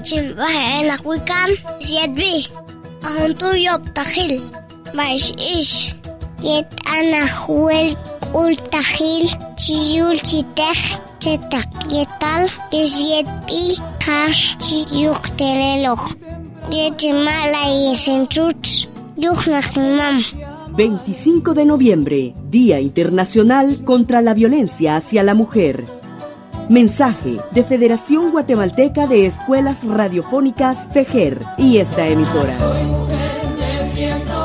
Chimbaje la huican, siedbi. Ahuntu yop tajil. Baish ish. Yet anahuel ultajil. Chiyul chitej. Chetak yetal. Yetbi kar chiyuk telelo. Yetimala y senchuch. Yuk nakimam. 25 de noviembre, Día Internacional contra la Violencia hacia la Mujer. Mensaje de Federación Guatemalteca de Escuelas Radiofónicas, FEGER, y esta emisora. Soy mujer, me siento